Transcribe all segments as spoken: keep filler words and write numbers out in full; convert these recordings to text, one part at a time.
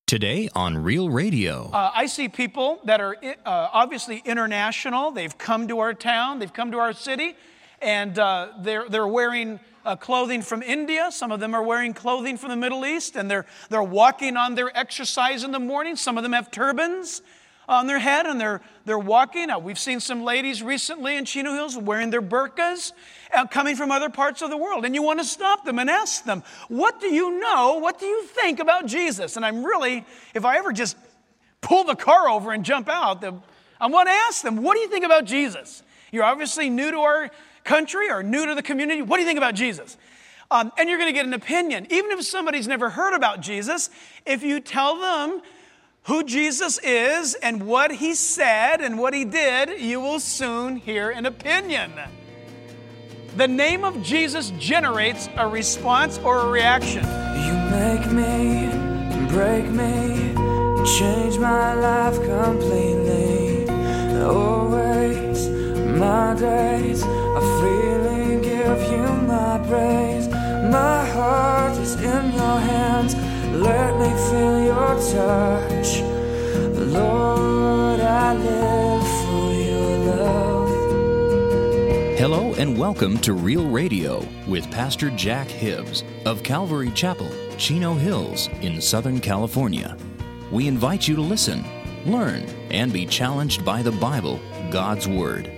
Today on Real Radio. Uh, I see people that are uh, obviously international. They've come to our town, they've come to our city, and uh, they're they're wearing uh, clothing from India. Some of them are wearing clothing from the Middle East, and they're they're walking on their exercise in the morning. Some of them have turbans on their head, and they're they're walking. Uh, we've seen some ladies recently in Chino Hills wearing their burqas, uh, coming from other parts of the world. And you want to stop them and ask them, what do you know, what do you think about Jesus? And I'm really, if I ever just pull the car over and jump out, the, I want to ask them, what do you think about Jesus? You're obviously new to our country or new to the community. What do you think about Jesus? Um, and you're going to get an opinion. Even if somebody's never heard about Jesus, if you tell them who Jesus is and what he said and what he did, you will soon hear an opinion. The name of Jesus generates a response or a reaction. You make me, break me, change my life completely. Always, my days are freely give you my praise. My heart is in your hands. Let me feel your touch. Lord, I live for your love. Hello and welcome to Real Radio with Pastor Jack Hibbs of Calvary Chapel, Chino Hills in Southern California. We invite you to listen, learn, and be challenged by the Bible, God's Word.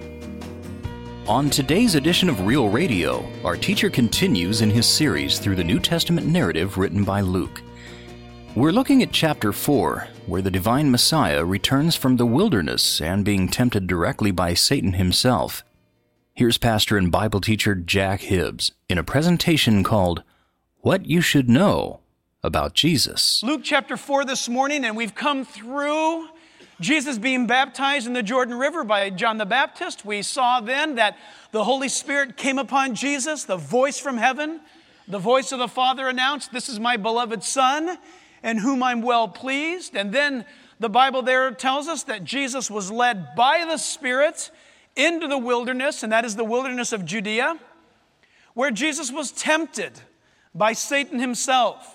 On today's edition of Real Radio, our teacher continues in his series through the New Testament narrative written by Luke. We're looking at chapter four, where the divine Messiah returns from the wilderness and being tempted directly by Satan himself. Here's pastor and Bible teacher Jack Hibbs in a presentation called What You Should Know About Jesus. Luke chapter four this morning, and we've come through Jesus being baptized in the Jordan River by John the Baptist. We saw then that the Holy Spirit came upon Jesus, the voice from heaven. The voice of the Father announced, "This is my beloved Son, in whom I'm well pleased." And then the Bible there tells us that Jesus was led by the Spirit into the wilderness, and that is the wilderness of Judea, where Jesus was tempted by Satan himself.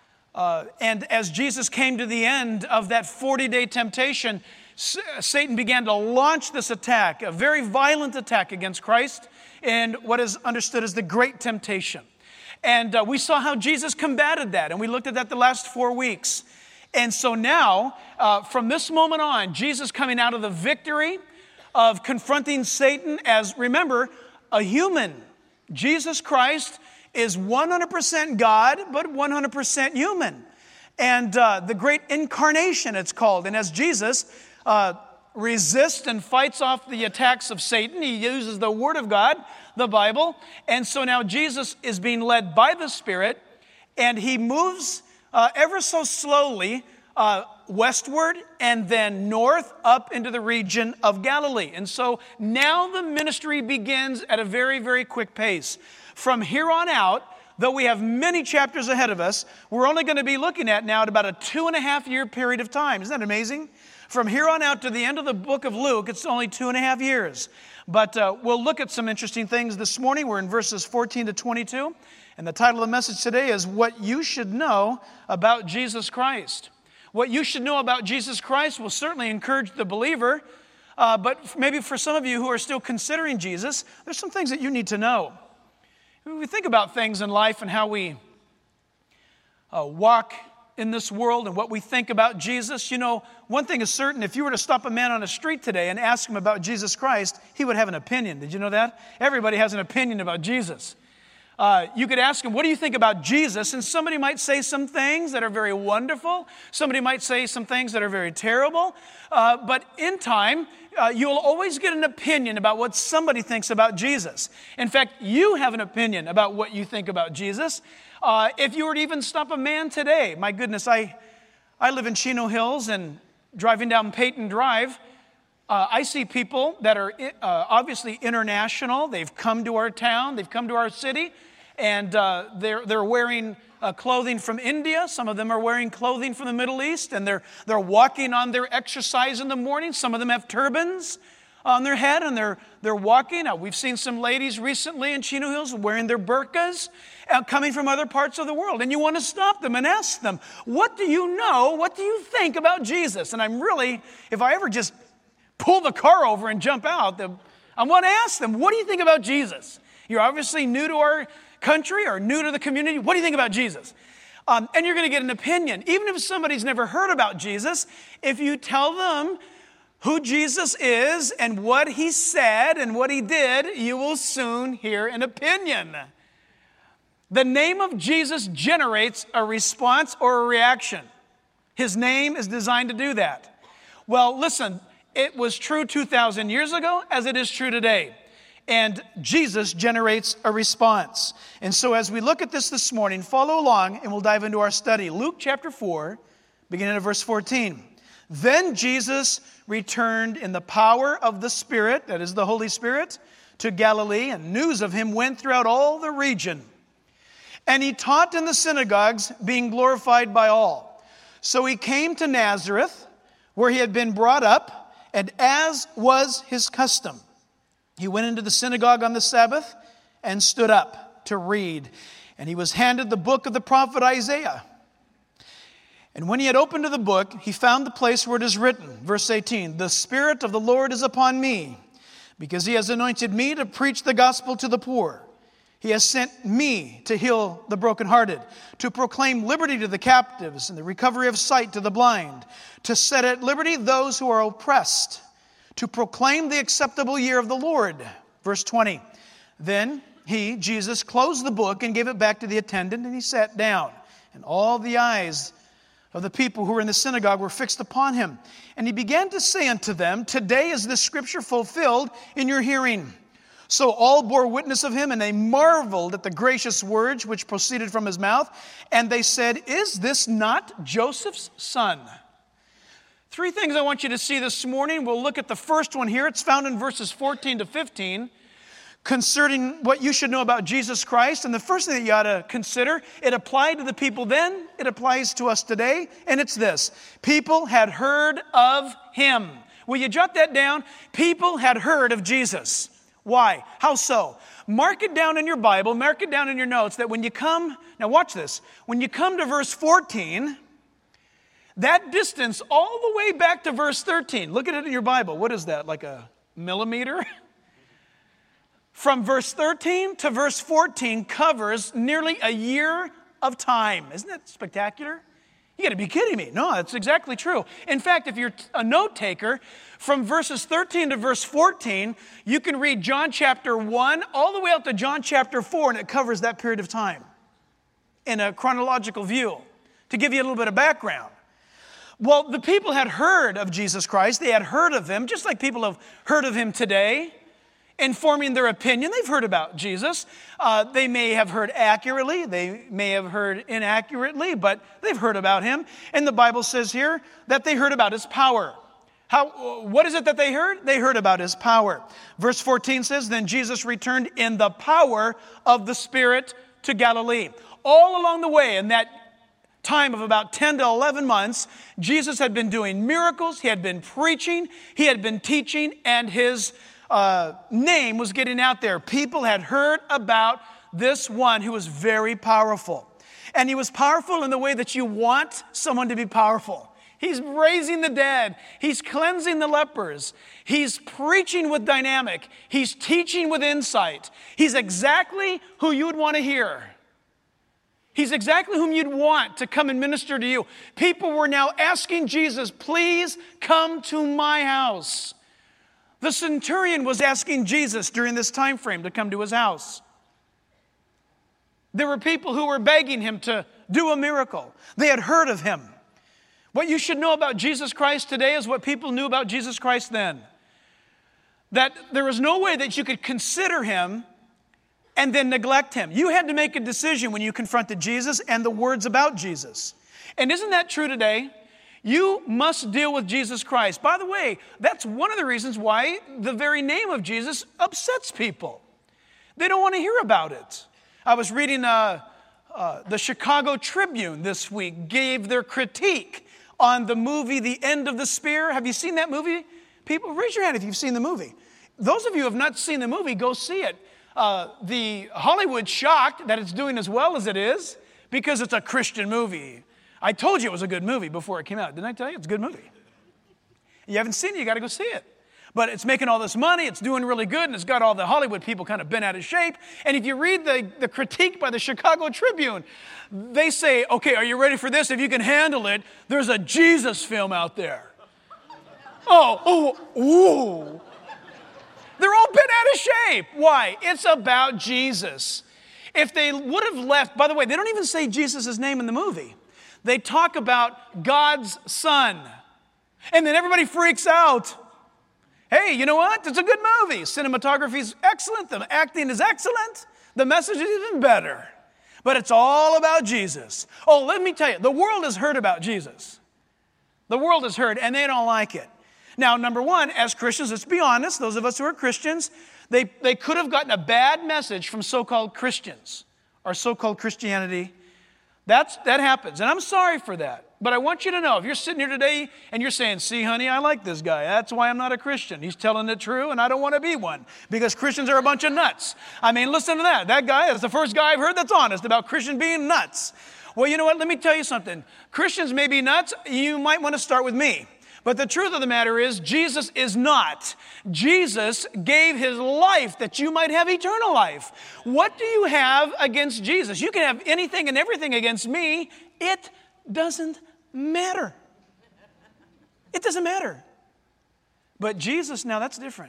Uh, and as Jesus came to the end of that forty-day temptation, S- Satan began to launch this attack, a very violent attack against Christ, and what is understood as the Great Temptation. And uh, we saw how Jesus combated that, and we looked at that the last four weeks. And so now, uh, from this moment on, Jesus coming out of the victory of confronting Satan as, remember, a human. Jesus Christ is one hundred percent God, but one hundred percent human. And uh, the great incarnation, it's called. And as Jesus uh, resists and fights off the attacks of Satan, he uses the Word of God, the Bible. And so now Jesus is being led by the Spirit, and he moves uh, ever so slowly uh, westward and then north up into the region of Galilee. And so now the ministry begins at a very, very quick pace. From here on out, though we have many chapters ahead of us, we're only going to be looking at now at about a two and a half year period of time. Isn't that amazing? From here on out to the end of the book of Luke, it's only two and a half years. But uh, we'll look at some interesting things this morning. We're in verses fourteen to twenty-two. And the title of the message today is What You Should Know About Jesus Christ. What you should know about Jesus Christ will certainly encourage the believer. Uh, but maybe for some of you who are still considering Jesus, there's some things that you need to know. We think about things in life and how we uh, walk in this world and what we think about Jesus. You know, one thing is certain, if you were to stop a man on the street today and ask him about Jesus Christ, he would have an opinion. Did you know that? Everybody has an opinion about Jesus. Uh, you could ask him, what do you think about Jesus? And somebody might say some things that are very wonderful. Somebody might say some things that are very terrible. Uh, but in time, uh, you'll always get an opinion about what somebody thinks about Jesus. In fact, you have an opinion about what you think about Jesus. Uh, if you were to even stop a man today, my goodness, I, I live in Chino Hills, and driving down Peyton Drive, Uh, I see people that are uh, obviously international. They've come to our town, they've come to our city, and uh, they're they're wearing uh, clothing from India. Some of them are wearing clothing from the Middle East, and they're they're walking on their exercise in the morning. Some of them have turbans on their head and they're, they're walking. Uh, we've seen some ladies recently in Chino Hills wearing their burqas, uh, coming from other parts of the world. And you want to stop them and ask them, what do you know? What do you think about Jesus? And I'm really, if I ever just pull the car over and jump out, the, I want to ask them, what do you think about Jesus? You're obviously new to our country or new to the community. What do you think about Jesus? Um, and you're going to get an opinion. Even if somebody's never heard about Jesus, if you tell them who Jesus is and what he said and what he did, you will soon hear an opinion. The name of Jesus generates a response or a reaction. His name is designed to do that. Well, listen, it was true two thousand years ago as it is true today. And Jesus generates a response. And so as we look at this this morning, follow along and we'll dive into our study. Luke chapter four, beginning at verse fourteen. Then Jesus returned in the power of the Spirit, that is the Holy Spirit, to Galilee, and news of him went throughout all the region. And he taught in the synagogues, being glorified by all. So he came to Nazareth, where he had been brought up, and as was his custom, he went into the synagogue on the Sabbath and stood up to read. And he was handed the book of the prophet Isaiah. And when he had opened to the book, he found the place where it is written, verse eighteen, "The Spirit of the Lord is upon me, because he has anointed me to preach the gospel to the poor. He has sent me to heal the brokenhearted, to proclaim liberty to the captives and the recovery of sight to the blind, to set at liberty those who are oppressed, to proclaim the acceptable year of the Lord." Verse twenty, then he, Jesus, closed the book and gave it back to the attendant, and he sat down. And all the eyes of the people who were in the synagogue were fixed upon him. And he began to say unto them, "Today is this scripture fulfilled in your hearing." So all bore witness of him, and they marveled at the gracious words which proceeded from his mouth. And they said, "Is this not Joseph's son?" Three things I want you to see this morning. We'll look at the first one here. It's found in verses fourteen to fifteen, concerning what you should know about Jesus Christ. And the first thing that you ought to consider, it applied to the people then, it applies to us today, and it's this: people had heard of him. Will you jot that down? People had heard of Jesus. Why? How so? Mark it down in your Bible, mark it down in your notes, that when you come, now watch this, when you come to verse fourteen, that distance all the way back to verse thirteen, look at it in your Bible. What is that, like a millimeter? From verse thirteen to verse fourteen covers nearly a year of time. Isn't that spectacular? You got to be kidding me. No, that's exactly true. In fact, if you're a note taker, from verses thirteen to verse fourteen, you can read John chapter one all the way up to John chapter four, and it covers that period of time in a chronological view, to give you a little bit of background. Well, the people had heard of Jesus Christ. They had heard of him, just like people have heard of him today, informing their opinion. They've heard about Jesus. Uh, they may have heard accurately. They may have heard inaccurately, but they've heard about him. And the Bible says here that they heard about his power. How? What is it that they heard? They heard about his power. Verse fourteen says, "Then Jesus returned in the power of the Spirit to Galilee." All along the way, in that time of about ten to eleven months, Jesus had been doing miracles, he had been preaching, he had been teaching, and his uh, name was getting out there. People had heard about this one who was very powerful. And he was powerful in the way that you want someone to be powerful. He's raising the dead. He's cleansing the lepers. He's preaching with dynamic. He's teaching with insight. He's exactly who you would want to hear. He's exactly whom you'd want to come and minister to you. People were now asking Jesus, "Please come to my house." The centurion was asking Jesus during this time frame to come to his house. There were people who were begging him to do a miracle. They had heard of him. What you should know about Jesus Christ today is what people knew about Jesus Christ then. That there was no way that you could consider him and then neglect him. You had to make a decision when you confronted Jesus and the words about Jesus. And isn't that true today? You must deal with Jesus Christ. By the way, that's one of the reasons why the very name of Jesus upsets people. They don't want to hear about it. I was reading uh, uh, the Chicago Tribune this week, gave their critique on the movie The End of the Spear. Have you seen that movie People, raise your hand if you've seen the movie. Those of you who have not seen the movie, go see it. Uh, the Hollywood's shocked that it's doing as well as it is because it's a Christian movie. I told you it was a good movie before it came out. Didn't I tell you? It's a good movie. You haven't seen it, you got to go see it. But it's making all this money, it's doing really good, and it's got all the Hollywood people kind of bent out of shape. And if you read the, the critique by the Chicago Tribune, they say, okay, are you ready for this? If you can handle it, there's a Jesus film out there. Oh, oh, ooh. They're all bent out of shape. Why? It's about Jesus. If they would have left, by the way, they don't even say Jesus' name in the movie. They talk about God's Son. And then everybody freaks out. Hey, you know what? It's a good movie. Cinematography is excellent. The acting is excellent. The message is even better. But it's all about Jesus. Oh, let me tell you, the world has heard about Jesus. The world has heard, and they don't like it. Now, number one, as Christians, let's be honest, those of us who are Christians, they, they could have gotten a bad message from so-called Christians or so-called Christianity. That's, that happens, and I'm sorry for that. But I want you to know, if you're sitting here today and you're saying, see, honey, I like this guy. That's why I'm not a Christian. He's telling the truth, and I don't want to be one because Christians are a bunch of nuts. I mean, listen to that. That guy is the first guy I've heard that's honest about Christians being nuts. Well, you know what? Let me tell you something. Christians may be nuts. You might want to start with me. But the truth of the matter is, Jesus is not. Jesus gave his life that you might have eternal life. What do you have against Jesus? You can have anything and everything against me. It doesn't matter. It doesn't matter. But Jesus, now that's different.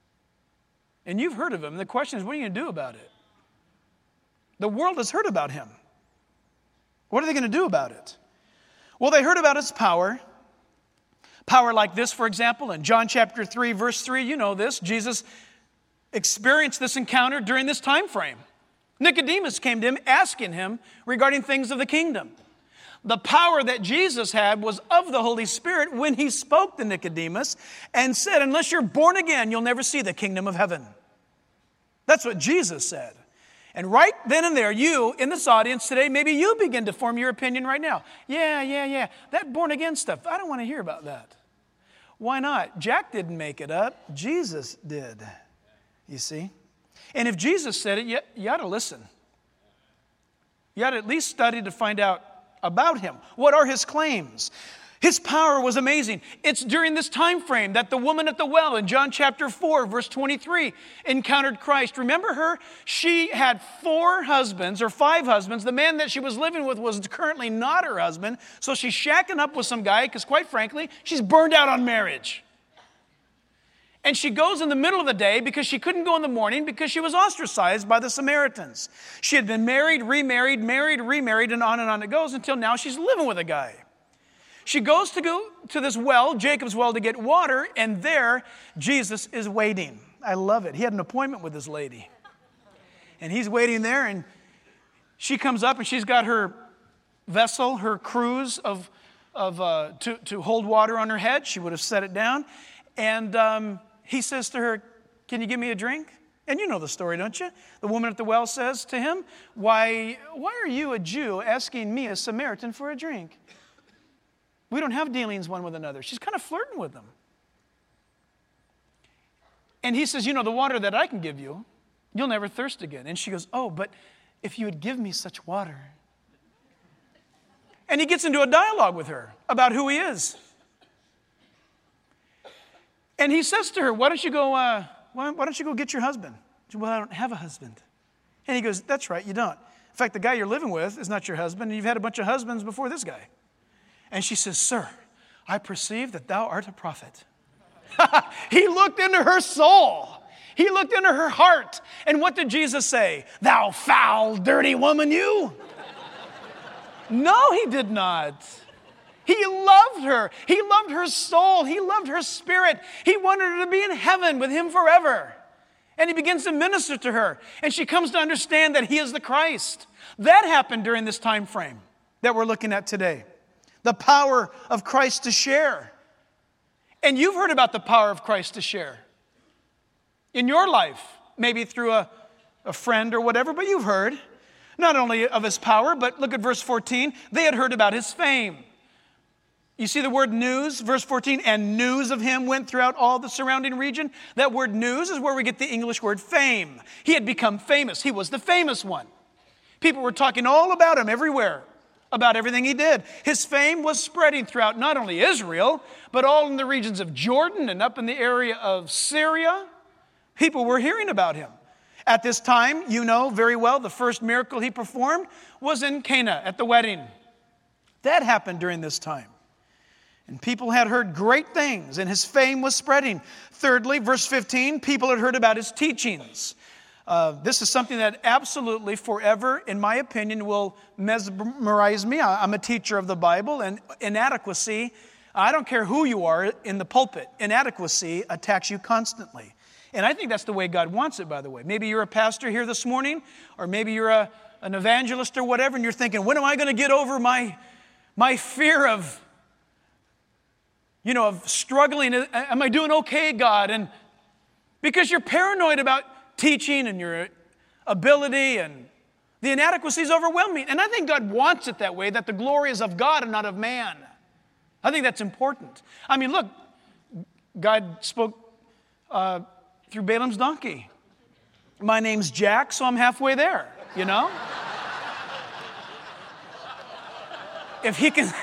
And you've heard of him. The question is, what are you going to do about it? The world has heard about him. What are they going to do about it? Well, they heard about his power. Power like this, for example, in John chapter three, verse three, you know this. Jesus experienced this encounter during this time frame. Nicodemus came to him asking him regarding things of the kingdom. The power that Jesus had was of the Holy Spirit when he spoke to Nicodemus and said, unless you're born again, you'll never see the kingdom of heaven. That's what Jesus said. And right then and there, you in this audience today, maybe you begin to form your opinion right now. Yeah, yeah, yeah. That born again stuff, I don't want to hear about that. Why not? Jack didn't make it up. Jesus did. You see? And if Jesus said it, you, you ought to listen. You ought to at least study to find out about him. What are his claims? His power was amazing. It's during this time frame that the woman at the well in John chapter four, verse twenty-three, encountered Christ. Remember her? She had four husbands or five husbands. The man that she was living with was currently not her husband. So she's shacking up with some guy because, quite frankly, she's burned out on marriage. And she goes in the middle of the day because she couldn't go in the morning because she was ostracized by the Samaritans. She had been married, remarried, married, remarried, and on and on it goes until now she's living with a guy. She goes to go to this well, Jacob's well, to get water, and there Jesus is waiting. I love it. He had an appointment with this lady. And he's waiting there, and she comes up, and she's got her vessel, her cruse of, of uh, to, to hold water on her head. She would have set it down. And um, he says to her, can you give me a drink? And you know the story, don't you? The woman at the well says to him, why, why are you, a Jew, asking me, a Samaritan, for a drink? We don't have dealings one with another. She's kind of flirting with them. And he says, you know, the water that I can give you, you'll never thirst again. And she goes, oh, but if you would give me such water. And he gets into a dialogue with her about who he is. And he says to her, why don't you go, uh, why, why don't you go get your husband? She said, well, I don't have a husband. And he goes, that's right, you don't. In fact, the guy you're living with is not your husband, and you've had a bunch of husbands before this guy. And she says, sir, I perceive that thou art a prophet. He looked into her soul. He looked into her heart. And what did Jesus say? Thou foul, dirty woman, you. No, he did not. He loved her. He loved her soul. He loved her spirit. He wanted her to be in heaven with him forever. And he begins to minister to her. And she comes to understand that he is the Christ. That happened during this time frame that we're looking at today. The power of Christ to share. And you've heard about the power of Christ to share. In your life, maybe through a, a friend or whatever, but you've heard. Not only of his power, but look at verse fourteen. They had heard about his fame. You see the word news, verse fourteen, and news of him went throughout all the surrounding region. That word news is where we get the English word fame. He had become famous. He was the famous one. People were talking all about him everywhere, about everything he did. His fame was spreading throughout not only Israel, but all in the regions of Jordan and up in the area of Syria. People were hearing about him. At this time, you know very well, the first miracle he performed was in Cana at the wedding. That happened during this time. And people had heard great things, and his fame was spreading. Thirdly, verse fifteen, people had heard about his teachings. Uh, this is something that absolutely forever, in my opinion, will mesmerize me. I'm a teacher of the Bible, and inadequacy, I don't care who you are in the pulpit, inadequacy attacks you constantly. And I think that's the way God wants it, by the way. Maybe you're a pastor here this morning, or maybe you're a, an evangelist or whatever, and you're thinking, when am I going to get over my, my fear of, you know, of struggling? Am I doing okay, God? And because you're paranoid about teaching and your ability, and the inadequacy is overwhelming. And I think God wants it that way, that the glory is of God and not of man. I think that's important. I mean, look, God spoke uh, through Balaam's donkey. My name's Jack, so I'm halfway there, you know? If he can...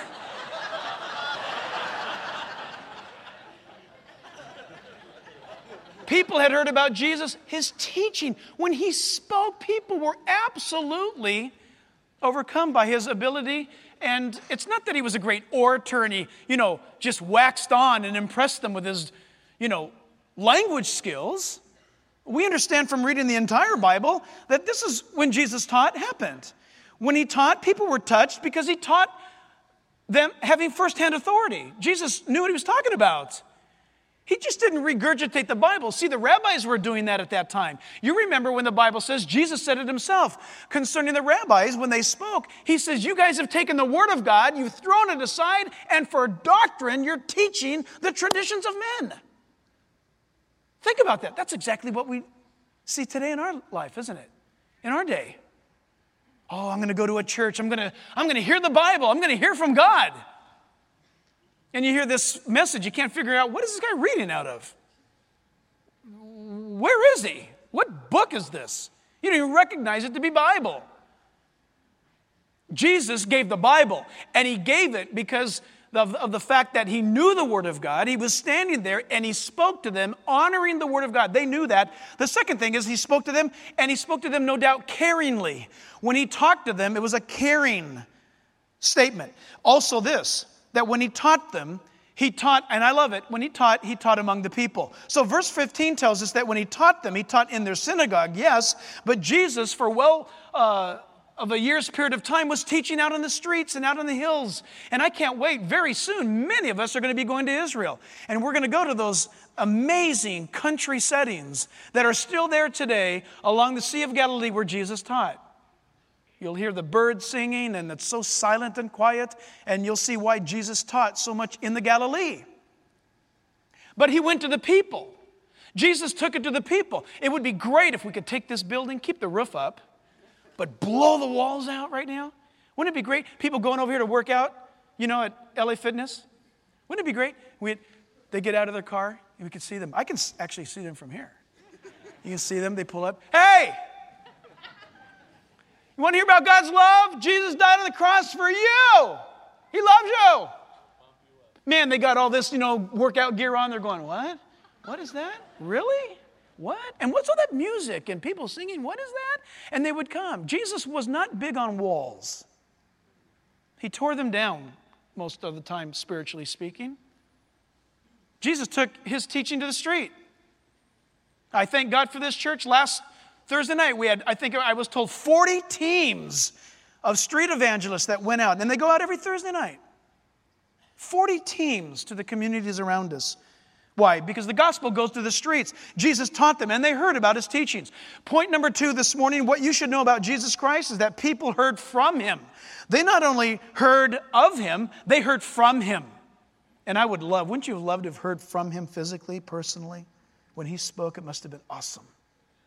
People had heard about Jesus, his teaching. When he spoke, people were absolutely overcome by his ability. And it's not that he was a great orator and he, you know, just waxed on and impressed them with his, you know, language skills. We understand from reading the entire Bible that this is when Jesus taught happened. When he taught, people were touched because he taught them having firsthand authority. Jesus knew what he was talking about. He just didn't regurgitate the Bible. See, the rabbis were doing that at that time. You remember when the Bible says, Jesus said it himself concerning the rabbis when they spoke. He says, you guys have taken the word of God, you've thrown it aside, and for doctrine, you're teaching the traditions of men. Think about that. That's exactly what we see today in our life, isn't it? In our day. Oh, I'm going to go to a church. I'm going to, I'm going to hear the Bible. I'm going to hear from God. And you hear this message, you can't figure out, what is this guy reading out of? Where is he? What book is this? You don't even recognize it to be Bible. Jesus gave the Bible, and he gave it because of, of the fact that he knew the Word of God. He was standing there, and he spoke to them, honoring the Word of God. They knew that. The second thing is he spoke to them, and he spoke to them, no doubt, caringly. When he talked to them, it was a caring statement. Also this, that when he taught them, he taught, and I love it, when he taught, he taught among the people. So verse fifteen tells us that when he taught them, he taught in their synagogue, yes, but Jesus, for well uh, of a year's period of time, was teaching out on the streets and out on the hills. And I can't wait, very soon, many of us are going to be going to Israel. And we're going to go to those amazing country settings that are still there today along the Sea of Galilee where Jesus taught. You'll hear the birds singing, and it's so silent and quiet, and you'll see why Jesus taught so much in the Galilee. But he went to the people. Jesus took it to the people. It would be great if we could take this building, keep the roof up, but blow the walls out right now. Wouldn't it be great? People going over here to work out, you know, at L A Fitness. Wouldn't it be great? We, they get out of their car, and we can see them. I can actually see them from here. You can see them. They pull up. Hey! You want to hear about God's love? Jesus died on the cross for you. He loves you. Man, they got all this, you know, workout gear on. They're going, what? What is that? Really? What? And what's all that music and people singing? What is that? And they would come. Jesus was not big on walls. He tore them down most of the time, spiritually speaking. Jesus took his teaching to the street. I thank God for this church. Last Thursday night, we had, I think I was told, forty teams of street evangelists that went out. And they go out every Thursday night. forty teams to the communities around us. Why? Because the gospel goes to the streets. Jesus taught them, and they heard about his teachings. Point number two this morning, what you should know about Jesus Christ is that people heard from him. They not only heard of him, they heard from him. And I would love, wouldn't you have loved to have heard from him physically, personally? When he spoke, it must have been awesome.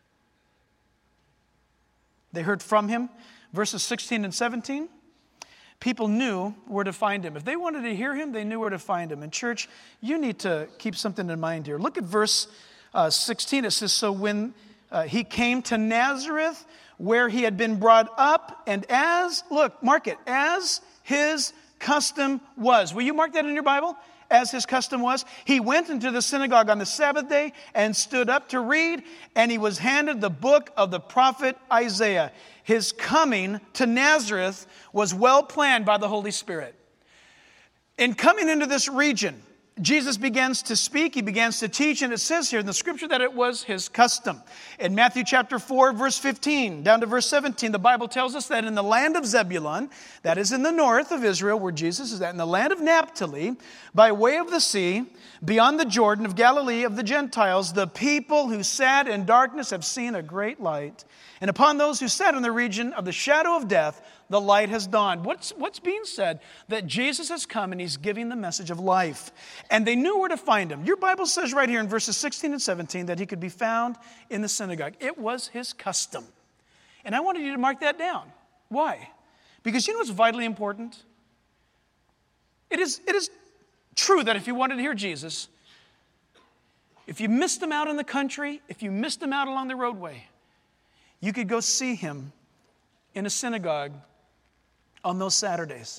They heard from him, verses sixteen and seventeen. people knew where to find him. If they wanted to hear him, they knew where to find him. And church, you need to keep something in mind here. Look at verse uh, sixteen. It says, so when uh, he came to Nazareth, where he had been brought up, and as, look, mark it, as his custom was. Will you mark that in your Bible? As his custom was. He went into the synagogue on the Sabbath day and stood up to read, and he was handed the book of the prophet Isaiah. His coming to Nazareth was well planned by the Holy Spirit. In coming into this region, Jesus begins to speak, he begins to teach, and it says here in the scripture that it was his custom. In Matthew chapter four, verse fifteen, down to verse seventeen, the Bible tells us that in the land of Zebulun, that is in the north of Israel, where Jesus is at, in the land of Naphtali, by way of the sea, beyond the Jordan of Galilee of the Gentiles, the people who sat in darkness have seen a great light. And upon those who sat in the region of the shadow of death, the light has dawned. What's, what's being said? That Jesus has come and he's giving the message of life. And they knew where to find him. Your Bible says right here in verses sixteen and seventeen that he could be found in the synagogue. It was his custom. And I wanted you to mark that down. Why? Because you know what's vitally important? It is, it is true that if you wanted to hear Jesus, if you missed him out in the country, if you missed him out along the roadway, you could go see him in a synagogue on those Saturdays,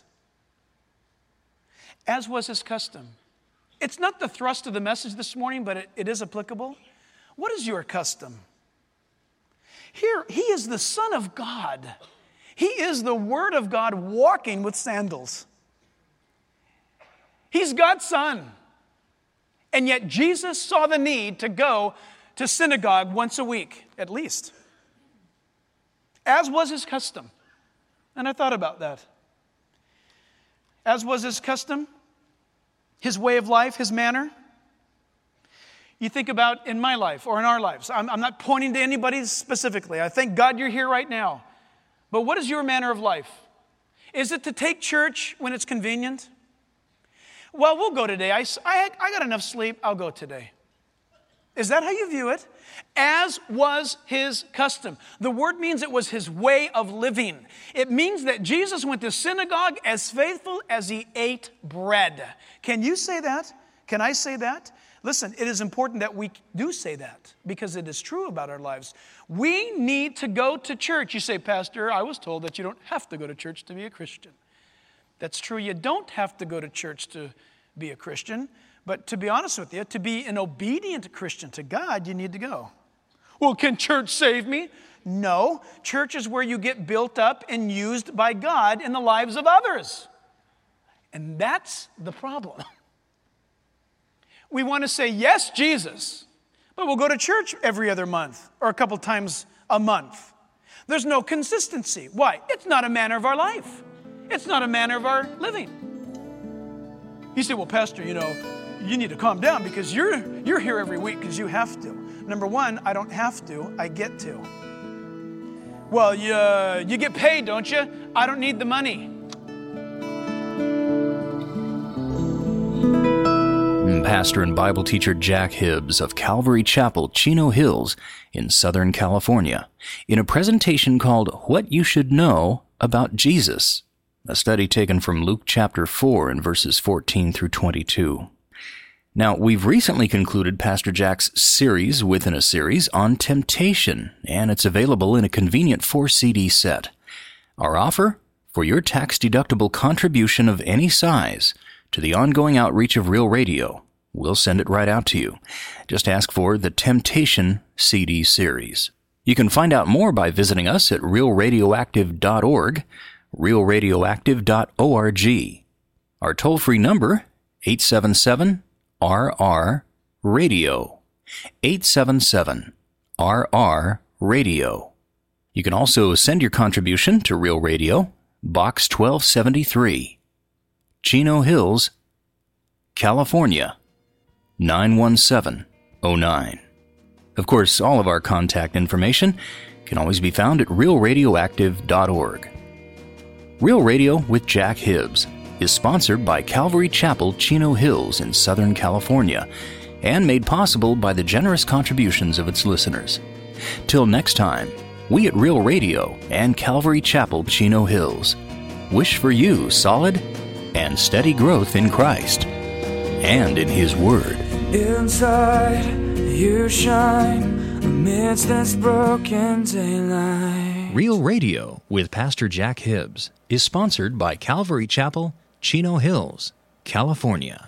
as was his custom. It's not the thrust of the message this morning, but it, it is applicable. What is your custom? Here, he is the Son of God. He is the Word of God walking with sandals. He's God's Son. And yet Jesus saw the need to go to synagogue once a week, at least, as was his custom. And I thought about that. As was his custom, his way of life, his manner. You think about in my life or in our lives. I'm, I'm not pointing to anybody specifically. I thank God you're here right now. But what is your manner of life? Is it to take church when it's convenient? Well, we'll go today. I, I, I got enough sleep. I'll go today. Is that how you view it? As was his custom. The word means it was his way of living. It means that Jesus went to synagogue as faithful as he ate bread. Can you say that? Can I say that? Listen, it is important that we do say that because it is true about our lives. We need to go to church. You say, Pastor, I was told that you don't have to go to church to be a Christian. That's true. You don't have to go to church to be a Christian. But to be honest with you, to be an obedient Christian to God, you need to go. Well, can church save me? No. Church is where you get built up and used by God in the lives of others. And that's the problem. We want to say, yes, Jesus, but we'll go to church every other month or a couple times a month. There's no consistency. Why? It's not a manner of our life. It's not a manner of our living. You say, well, Pastor, you know, you need to calm down because you're you're here every week because you have to. Number one, I don't have to. I get to. Well, you, uh, you get paid, don't you? I don't need the money. Pastor and Bible teacher Jack Hibbs of Calvary Chapel, Chino Hills in Southern California, in a presentation called What You Should Know About Jesus, a study taken from Luke chapter four and verses fourteen through twenty-two. Now, we've recently concluded Pastor Jack's series within a series on temptation, and it's available in a convenient four C D set. Our offer? For your tax-deductible contribution of any size to the ongoing outreach of Real Radio, we'll send it right out to you. Just ask for the Temptation C D series. You can find out more by visiting us at real radioactive dot org, real radioactive dot org. Our toll-free number, eight seven seven R R radio, eight seven seven R R radio. You can also send your contribution to Real Radio, Box twelve seventy-three, Chino Hills, California, nine one seven oh nine. Of course, all of our contact information can always be found at real radioactive dot org. Real Radio with Jack Hibbs is sponsored by Calvary Chapel, Chino Hills in Southern California, and made possible by the generous contributions of its listeners. Till next time, we at Real Radio and Calvary Chapel, Chino Hills wish for you solid and steady growth in Christ and in His Word. Inside you shine amidst this broken daylight. Real Radio with Pastor Jack Hibbs is sponsored by Calvary Chapel, Chino Hills, California.